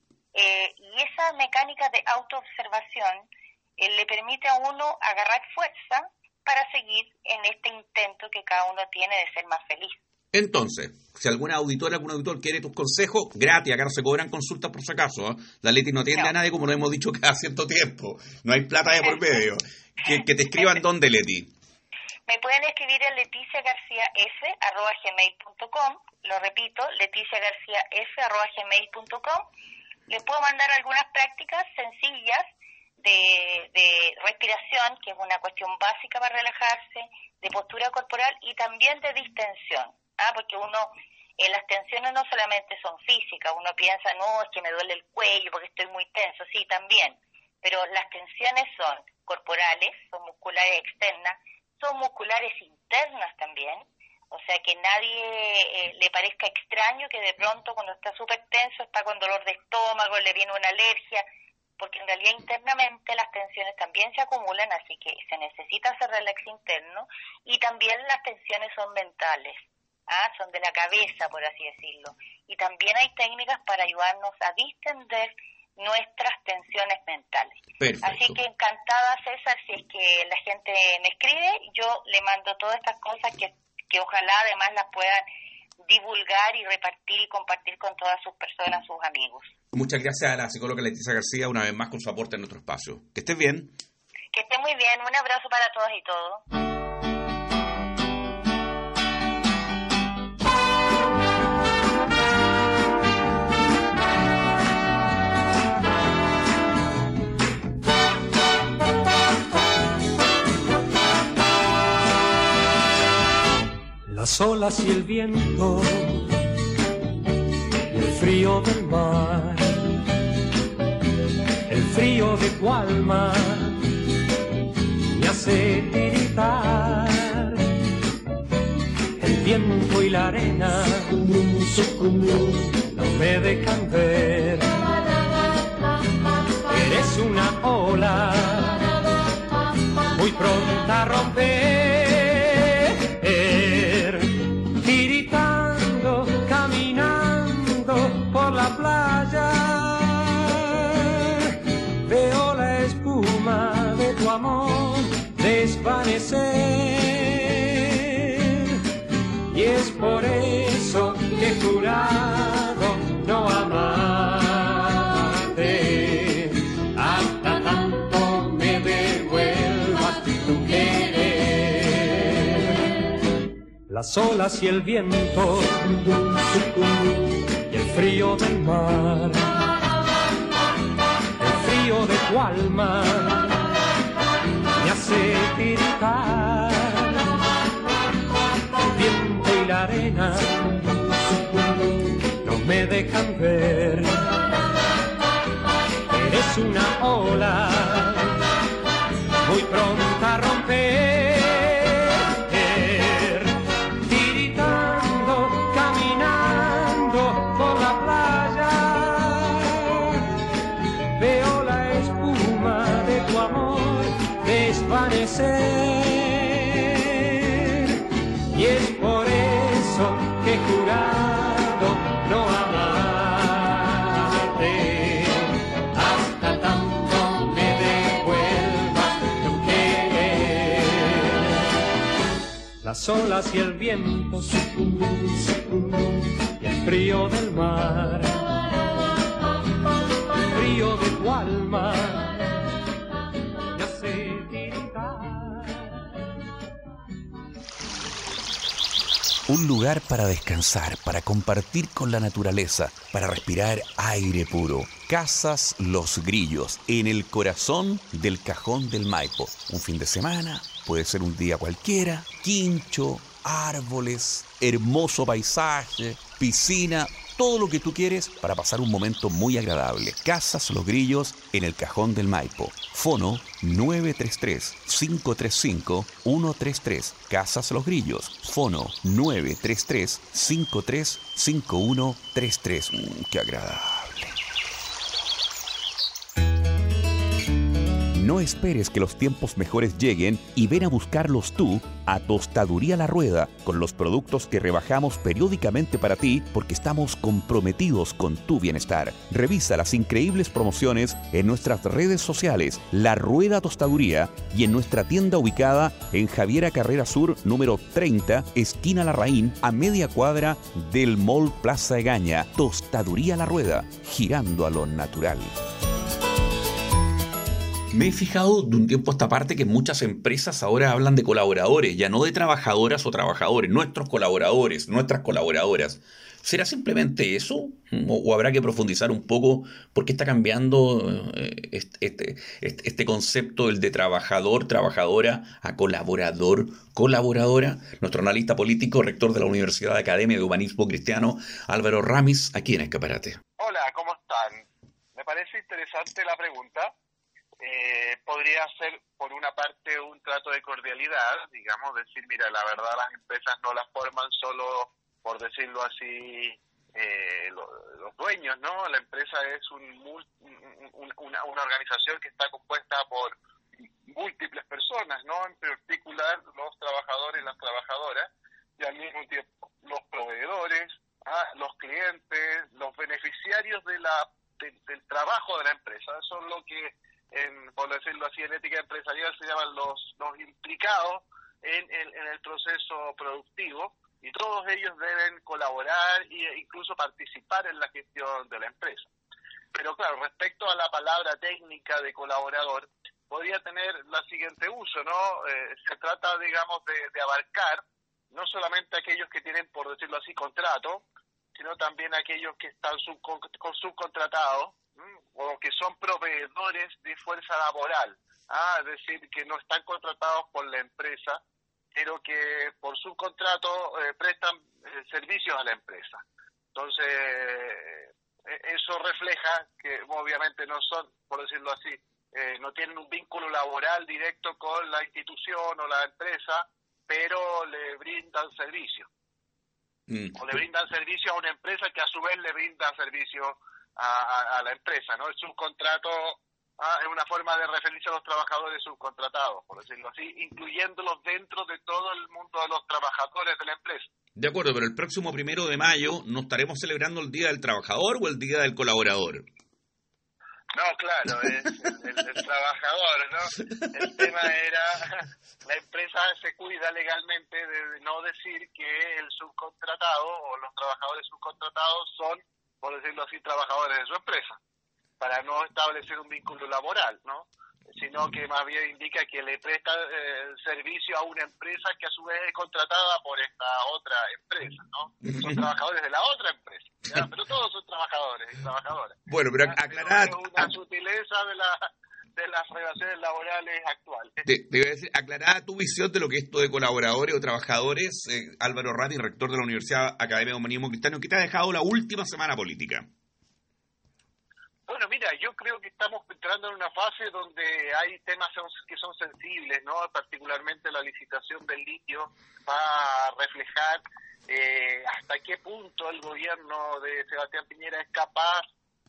Eh, y esa mecánica de autoobservación eh, le permite a uno agarrar fuerza para seguir en este intento que cada uno tiene de ser más feliz. Entonces, si alguna auditora, algún auditor quiere tus consejos, gratis, acá no se cobran consultas por si acaso, ¿eh? La Leti no atiende no. a nadie, como lo hemos dicho cada cierto tiempo. No hay plata de por medio. Que, que te escriban dónde, Leti. Me pueden escribir a leticia garcía f arroba gmail punto com. Lo repito, leticia garcía f arroba gmail punto com. Les puedo mandar algunas prácticas sencillas de, de respiración, que es una cuestión básica para relajarse, de postura corporal y también de distensión. ¿ah? Porque uno, eh, las tensiones no solamente son físicas, uno piensa, no, es que me duele el cuello porque estoy muy tenso, sí, también. Pero las tensiones son corporales, son musculares externas, son musculares internas también. O sea, que nadie eh, le parezca extraño que de pronto cuando está súper tenso está con dolor de estómago, le viene una alergia, porque en realidad internamente las tensiones también se acumulan, así que se necesita hacer relax interno, y también las tensiones son mentales, ¿ah? Son de la cabeza, por así decirlo. Y también hay técnicas para ayudarnos a distender nuestras tensiones mentales. Perfecto. Así que encantada, César, si es que la gente me escribe, yo le mando todas estas cosas que, que ojalá además las puedan divulgar y repartir y compartir con todas sus personas, sus amigos. Muchas gracias a la psicóloga Leticia García una vez más con su aporte en nuestro espacio. Que estés bien. Que esté muy bien, un abrazo para todos y todos. Las olas y el viento y el frío del mar, el frío de tu alma me hace tiritar. El viento y la arena no me dejan ver. Eres una ola muy pronta a romper. Desvanecer, y es por eso que he jurado no amarte hasta tanto me devuelvas tu querer. Las olas y el viento y el frío del mar, el frío de tu alma me hace tiritar. El viento y la arena no me dejan ver. Eres una ola muy pronta a romper, tiritando, caminando por la playa. Veo la espuma de tu amor desvanecer, y es por eso que he jurado no amarte hasta tanto me devuelvas tu querer. Las olas y el viento y el frío del mar, el frío de tu alma. Un lugar para descansar, para compartir con la naturaleza, para respirar aire puro. Casas Los Grillos, en el corazón del Cajón del Maipo. Un fin de semana, puede ser un día cualquiera, quincho, árboles, hermoso paisaje, piscina, todo lo que tú quieres para pasar un momento muy agradable. Casas Los Grillos en el Cajón del Maipo. Fono nueve tres tres, cinco tres cinco, uno tres tres. Casas Los Grillos. Fono nueve tres tres, cinco tres cinco, uno tres tres. Mm, ¡qué agradable! No esperes que los tiempos mejores lleguen y ven a buscarlos tú a Tostaduría La Rueda con los productos que rebajamos periódicamente para ti porque estamos comprometidos con tu bienestar. Revisa las increíbles promociones en nuestras redes sociales La Rueda Tostaduría y en nuestra tienda ubicada en Javiera Carrera Sur número treinta, esquina Larraín, a media cuadra del Mall Plaza Egaña. Tostaduría La Rueda, girando a lo natural. Me he fijado de un tiempo a esta parte que muchas empresas ahora hablan de colaboradores, ya no de trabajadoras o trabajadores, nuestros colaboradores, nuestras colaboradoras. ¿Será simplemente eso? ¿O, o habrá que profundizar un poco por qué está cambiando este, este, este, este concepto del de trabajador, trabajadora a colaborador, colaboradora? Nuestro analista político, rector de la Universidad Academia de Humanismo Cristiano, Álvaro Ramis, aquí en Escaparate. Hola, ¿cómo están? Me parece interesante la pregunta. Eh, podría ser, por una parte, un trato de cordialidad, digamos, decir, mira, la verdad las empresas no las forman solo, por decirlo así, eh, los, los dueños, ¿no? La empresa es un, un, una, una organización que está compuesta por múltiples personas, ¿no? En particular los trabajadores y las trabajadoras, y al mismo tiempo los proveedores, ¿ah? Los clientes, los beneficiarios de la de, del trabajo de la empresa. Eso es lo que, en, por decirlo así, en ética empresarial se llaman los, los implicados en, en, en el proceso productivo, y todos ellos deben colaborar e incluso participar en la gestión de la empresa. Pero claro, respecto a la palabra técnica de colaborador, podría tener la siguiente uso, ¿no? Eh, se trata, digamos, de, de abarcar no solamente aquellos que tienen, por decirlo así, contrato, sino también aquellos que están subcon, subcontratados, ¿m? o que son proveedores de fuerza laboral, ¿ah? Es decir, que no están contratados por la empresa, pero que por subcontrato eh, prestan eh, servicios a la empresa. Entonces, eh, eso refleja que obviamente no son, por decirlo así, eh, no tienen un vínculo laboral directo con la institución o la empresa, pero le brindan servicio. Mm. O le brindan servicio a una empresa que a su vez le brinda servicio a, a, a la empresa, ¿no? El subcontrato ah, es una forma de referirse a los trabajadores subcontratados, por decirlo así, incluyéndolos dentro de todo el mundo de los trabajadores de la empresa. De acuerdo, pero el próximo primero de mayo, ¿no estaremos celebrando el Día del Trabajador o el Día del Colaborador? No, claro, es el, el, el trabajador, ¿no? El tema era, la empresa se cuida legalmente de no decir que el subcontratado o los trabajadores subcontratados son, por decirlo así, trabajadores de su empresa, para no establecer un vínculo laboral, ¿no? Sino que más bien indica que le presta eh, servicio a una empresa que a su vez es contratada por esta otra empresa, ¿no? Son trabajadores de la otra empresa, ¿ya? Pero todos son trabajadores y trabajadoras. Bueno, pero aclarar... Es una sutileza de, la, de las relaciones laborales actuales. Te, te voy a decir, aclarada tu visión de lo que es esto de colaboradores o trabajadores, eh, Álvaro Ratti, rector de la Universidad Academia de Humanismo Cristiano, ¿qué te ha dejado la última semana política? Bueno, mira, yo creo que estamos entrando en una fase donde hay temas que son sensibles, ¿no? Particularmente la licitación del litio va a reflejar eh, hasta qué punto el gobierno de Sebastián Piñera es capaz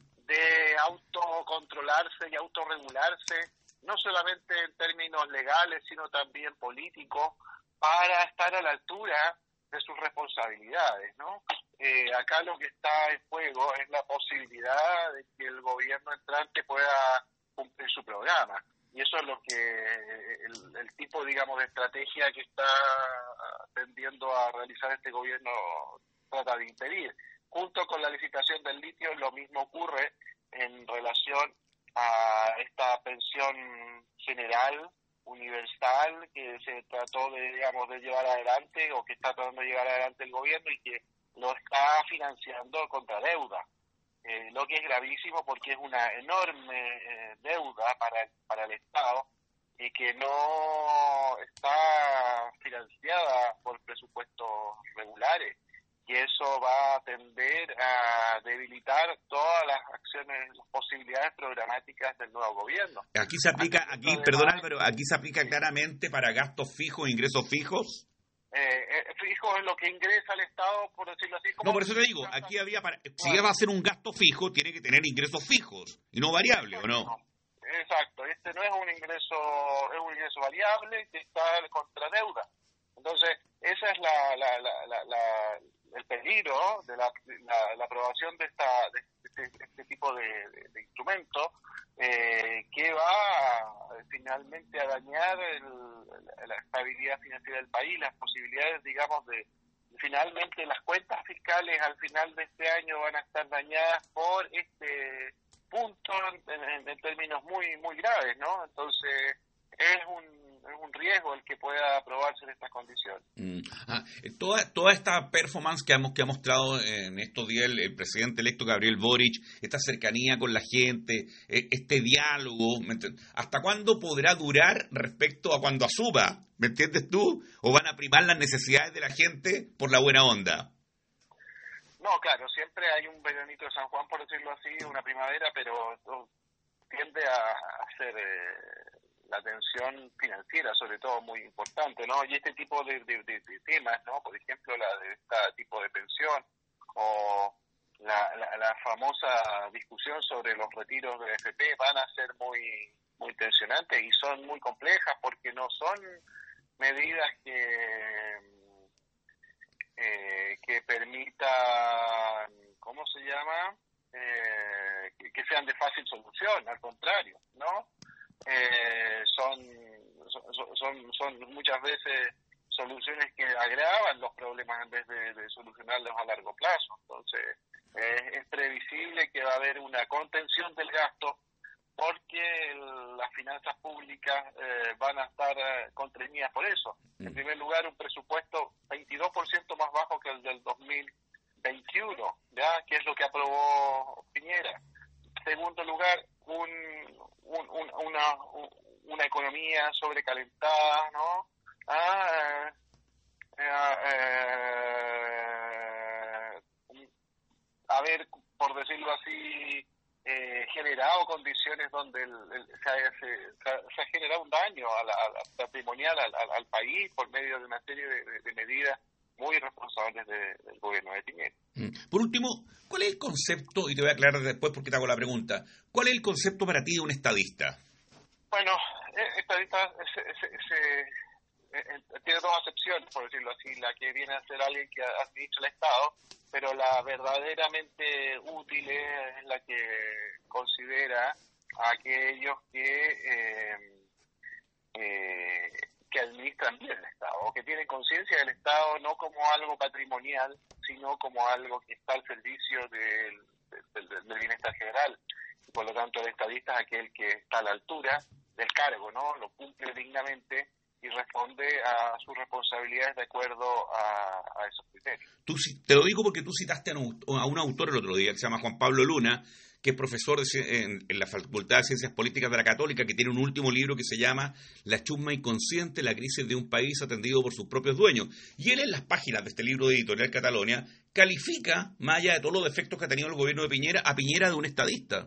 de autocontrolarse y autorregularse, no solamente en términos legales, sino también políticos, para estar a la altura de sus responsabilidades, ¿no? Eh, acá lo que está en juego es la posibilidad de que el gobierno entrante pueda cumplir su programa. Y eso es lo que el, el tipo, digamos, de estrategia que está tendiendo a realizar este gobierno trata de impedir. Junto con la licitación del litio, lo mismo ocurre en relación a esta pensión general universal que se trató de, digamos, de llevar adelante, o que está tratando de llevar adelante el gobierno, y que lo está financiando contra deuda, eh, lo que es gravísimo porque es una enorme eh, deuda para, para el Estado, y que no está financiada por presupuestos regulares, y eso va a tender a debilitar todas las acciones, las posibilidades programáticas del nuevo gobierno. Aquí se aplica, aquí, aquí perdón Álvaro, aquí se aplica claramente para gastos fijos, ingresos fijos. Eh, eh, fijo es lo que ingresa al Estado, por decirlo así. Como no, por eso te digo, aquí había para, si va a ser un gasto fijo, tiene que tener ingresos fijos y no variables, ¿o no? Exacto, este no es un ingreso, es un ingreso variable que está contra deuda. Entonces, esa es la, la, la, la, la el peligro de la, la, la aprobación de esta de este, este tipo de, de, de instrumento, eh, que va a, finalmente a dañar el, la estabilidad financiera del país, las posibilidades, digamos, de finalmente las cuentas fiscales al final de este año van a estar dañadas por este punto en, en, en términos muy muy graves, ¿no? Entonces es un es un riesgo el que pueda aprobarse en estas condiciones. Mm. Ah, toda, toda esta performance que, hemos, que ha mostrado en estos días el, el presidente electo Gabriel Boric, esta cercanía con la gente, este diálogo, ¿hasta cuándo podrá durar respecto a cuando asuma? ¿Me entiendes tú? ¿O van a primar las necesidades de la gente por la buena onda? No, claro, siempre hay un veranito de San Juan, por decirlo así, una primavera, pero tiende a, a ser... Eh, la tensión financiera, sobre todo, muy importante, ¿no? Y este tipo de, de, de, de temas, ¿no? Por ejemplo, la de este tipo de pensión, o la, la, la famosa discusión sobre los retiros de F P, van a ser muy muy tensionantes y son muy complejas porque no son medidas que eh, que permitan, ¿cómo se llama? Eh, que sean de fácil solución, al contrario, ¿no? Eh, son, son, son, son muchas veces soluciones que agravan los problemas en vez de, de solucionarlos a largo plazo. Entonces, eh, es previsible que va a haber una contención del gasto porque el, las finanzas públicas eh, van a estar eh, contrañidas por eso. En primer lugar, un presupuesto veintidós por ciento más bajo que el del dos mil veintiuno, ¿ya? Que es lo que aprobó Piñera. En segundo lugar, un, un, un, una, una economía sobrecalentada, ¿no? Ah, eh, eh, haber, por decirlo así, eh, generado condiciones donde el, el, se, ha, se, se ha generado un daño a la, a la patrimonial al, al, al país por medio de una serie de, de, de medidas muy responsables de, del gobierno de Piñera. Por último, ¿cuál es el concepto, y te voy a aclarar después porque te hago la pregunta, cuál es el concepto para ti de un estadista? Bueno, estadista se, se, se, eh, tiene dos acepciones, por decirlo así, la que viene a ser alguien que administra el Estado, pero la verdaderamente útil es la que considera a aquellos que eh, eh, que administran bien el Estado, o que tienen conciencia del Estado no como algo patrimonial, sino como algo que está al servicio del, del, del bienestar general. Y por lo tanto, el estadista es aquel que está a la altura del cargo, ¿no? Lo cumple dignamente y responde a sus responsabilidades de acuerdo a, a esos criterios. Tú, te lo digo porque tú citaste a un, a un autor el otro día que se llama Juan Pablo Luna, que es profesor de, en, en la Facultad de Ciencias Políticas de la Católica, que tiene un último libro que se llama La chusma inconsciente, la crisis de un país atendido por sus propios dueños. Y él en las páginas de este libro de Editorial Catalonia califica, más allá de todos los defectos que ha tenido el gobierno de Piñera, a Piñera de un estadista.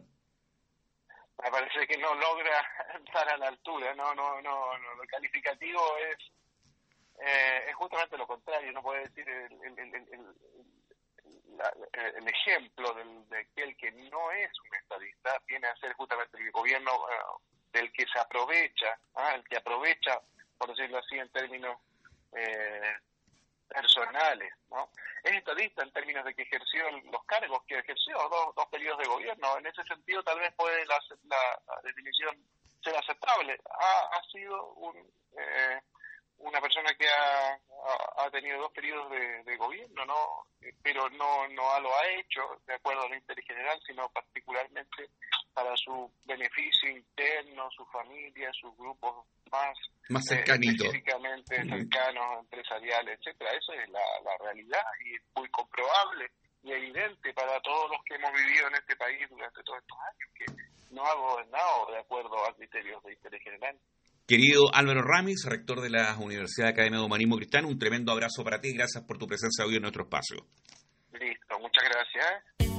Me parece que no logra estar a la altura, no, no, no, no. Lo calificativo es, eh, es justamente lo contrario, no puede decir el, el, el, el, el La, el ejemplo del, de aquel que no es un estadista viene a ser justamente el gobierno uh, del que se aprovecha, ¿ah? el que aprovecha, por decirlo así, en términos eh, personales, ¿no? Es estadista en términos de que ejerció los cargos que ejerció, dos, dos periodos de gobierno. En ese sentido, tal vez puede la, la, la definición ser aceptable. Ha, ha sido un... Eh, una persona que ha, ha, ha tenido dos periodos de, de gobierno, no, pero no no lo ha hecho de acuerdo al interés general, sino particularmente para su beneficio interno, su familia, sus grupos más, más cercanitos, eh, específicamente uh-huh. cercanos, empresariales, etcétera. Eso es la, la realidad y es muy comprobable y evidente para todos los que hemos vivido en este país durante todos estos años, que no ha gobernado de acuerdo a criterios de interés general. Querido Álvaro Ramis, rector de la Universidad Academia de Humanismo Cristiano, un tremendo abrazo para ti y gracias por tu presencia hoy en nuestro espacio. Listo, muchas gracias.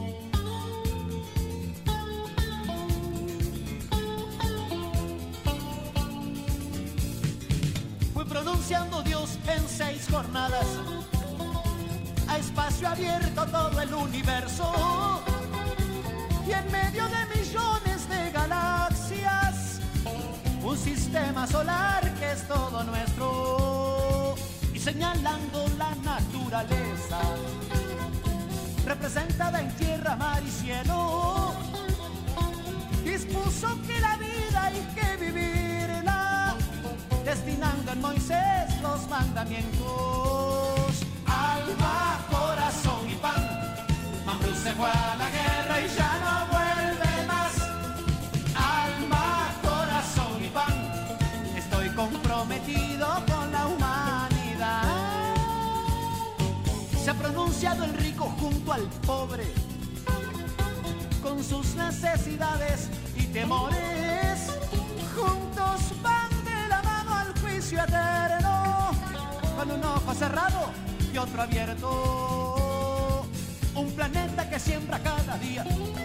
Fui pronunciando Dios en seis jornadas, a espacio abierto todo el universo, y en medio de millones de galaxias, un sistema solar que es todo nuestro, y señalando la naturaleza representada en tierra, mar y cielo, dispuso que la vida hay que vivirla, destinando en Moisés los mandamientos. Alma, corazón y pan, Mambrú se fue a la guerra y ya no vuelve más. Alma, corazón y pan, estoy comprometido con la humanidad. Se ha pronunciado el rico junto al pobre, con sus necesidades y temores, juntos van de la mano al juicio eterno, con un ojo cerrado y otro abierto. Un planeta que siembra cada día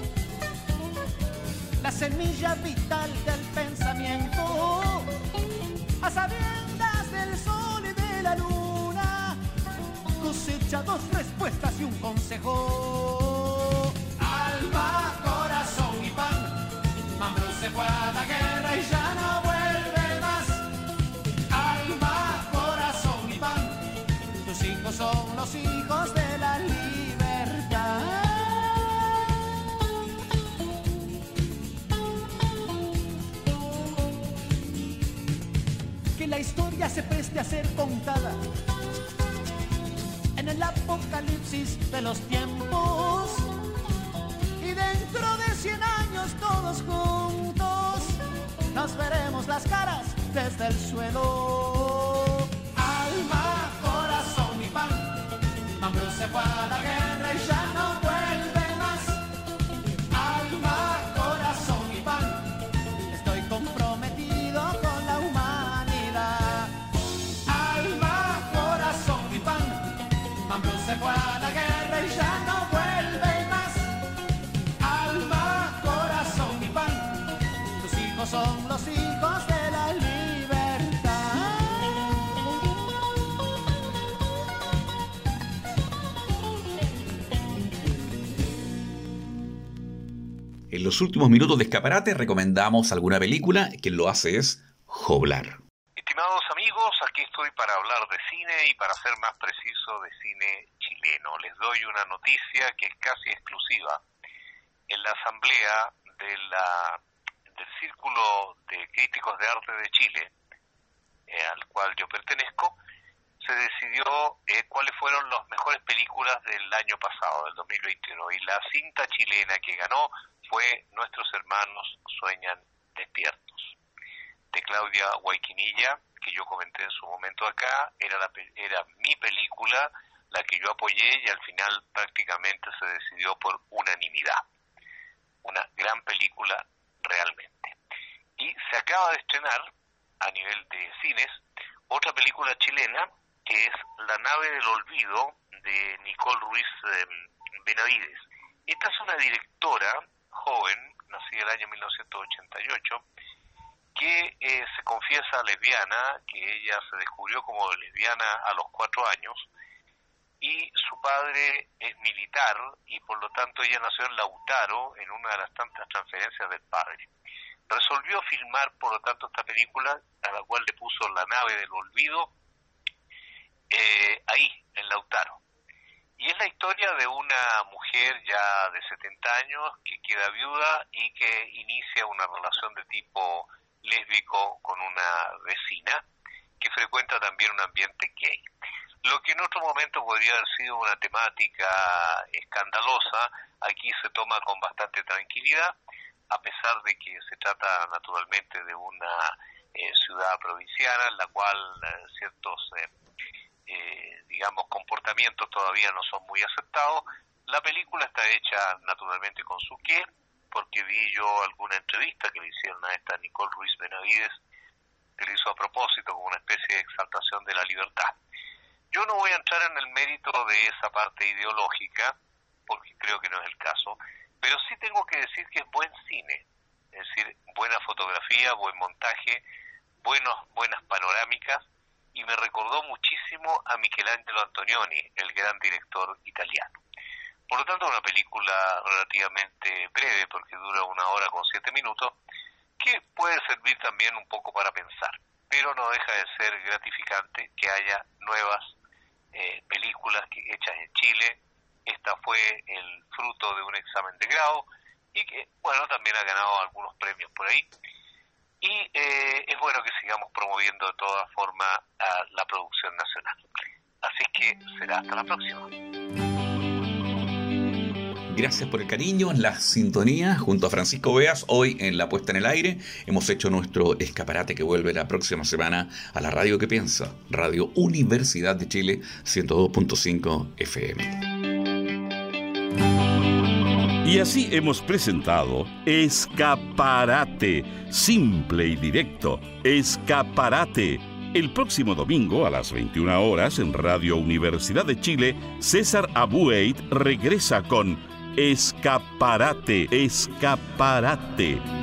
la semilla vital del pensamiento, a sabiendas del sol y de la luna, cosecha dos respuestas y un consejo. Alma, corazón y pan, Mambrú se fue a la guerra y ya no vuelve más. Alma, corazón y pan, tus hijos son los hijos de la libertad. la historia se preste a ser contada en el apocalipsis de los tiempos. Y dentro de cien años todos juntos nos veremos las caras desde el suelo. Alma, corazón y pan, Mambrú se fue a la guerra y ya no vuelve más. Alma, corazón y pan, estoy comprometido con la humanidad. Alma, corazón y pan, Mambrú se fue a la guerra y ya no vuelve más. Alma, corazón y pan, tus hijos son los hijos de la libertad. En los últimos minutos de Escaparate recomendamos alguna película. Quien lo hace es Joblar. Estimados amigos, aquí estoy para hablar de cine y para ser más preciso de cine chileno. Les doy una noticia que es casi exclusiva. En la asamblea de la, del Círculo de Críticos de Arte de Chile, eh, al cual yo pertenezco, se decidió eh, cuáles fueron las mejores películas del año pasado, del dos mil veintiuno, y la cinta chilena que ganó fue Nuestros hermanos sueñan despiertos, de Claudia Guayquinilla, que yo comenté en su momento acá. Era, la, era mi película, la que yo apoyé, y al final prácticamente se decidió por unanimidad. Una gran película realmente. Y se acaba de estrenar a nivel de cines otra película chilena, que es La nave del olvido, de Nicole Ruiz eh, Benavides. Esta es una directora joven, nacida el año mil novecientos ochenta y ocho, que eh, se confiesa lesbiana, que ella se descubrió como lesbiana a los cuatro años, y su padre es militar, y por lo tanto ella nació en Lautaro, en una de las tantas transferencias del padre. Resolvió filmar, por lo tanto, esta película, a la cual le puso La nave del olvido, eh, ahí, en Lautaro. Y es la historia de una mujer ya de setenta años que queda viuda y que inicia una relación de tipo lésbico con una vecina que frecuenta también un ambiente gay. Lo que en otro momento podría haber sido una temática escandalosa, aquí se toma con bastante tranquilidad, a pesar de que se trata naturalmente de una eh, ciudad provinciana en la cual eh, ciertos eh, eh, digamos comportamientos todavía no son muy aceptados. La película está hecha naturalmente con su qué, porque vi yo alguna entrevista que le hicieron a esta Nicole Ruiz Benavides, que le hizo a propósito como una especie de exaltación de la libertad. Yo no voy a entrar en el mérito de esa parte ideológica, porque creo que no es el caso, pero sí tengo que decir que es buen cine, es decir, buena fotografía, buen montaje, buenos, buenas panorámicas, y me recordó muchísimo a Michelangelo Antonioni, el gran director italiano. Por lo tanto, una película relativamente breve, porque dura una hora con siete minutos, que puede servir también un poco para pensar, pero no deja de ser gratificante que haya nuevas eh, películas que, hechas en Chile. Esta fue el fruto de un examen de grado y que, bueno, también ha ganado algunos premios por ahí. Y eh, es bueno que sigamos promoviendo de todas formas a la producción nacional. Así que será hasta la próxima. Gracias por el cariño, la sintonía junto a Francisco Beas. Hoy en La Puesta en el Aire hemos hecho nuestro escaparate que vuelve la próxima semana a la radio que piensa, Radio Universidad de Chile, ciento dos punto cinco F M. Y así hemos presentado Escaparate, simple y directo, Escaparate. El próximo domingo a las veintiuna horas en Radio Universidad de Chile, César Abueit regresa con Escaparate, Escaparate.